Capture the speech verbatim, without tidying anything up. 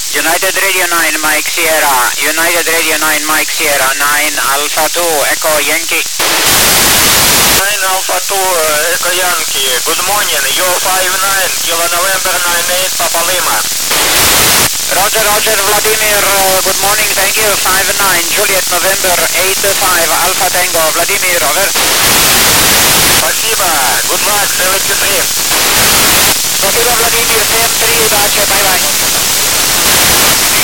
United Radio nine, Mike Sierra. United Radio nine, Mike Sierra. nine Alpha two, Echo Yankee. nine Alpha two, Echo Yankee. Good morning. You're five nine, Kilo November nine eight, Papa Lima. Roger, Roger, Vladimir. Uh, good morning. Thank you. five nine, Juliet November eight five, Alpha Tango. Vladimir, over. Спасибо. Good luck. seventy-three. Спасибо, Владимир. семь три, удачи. Bye-bye.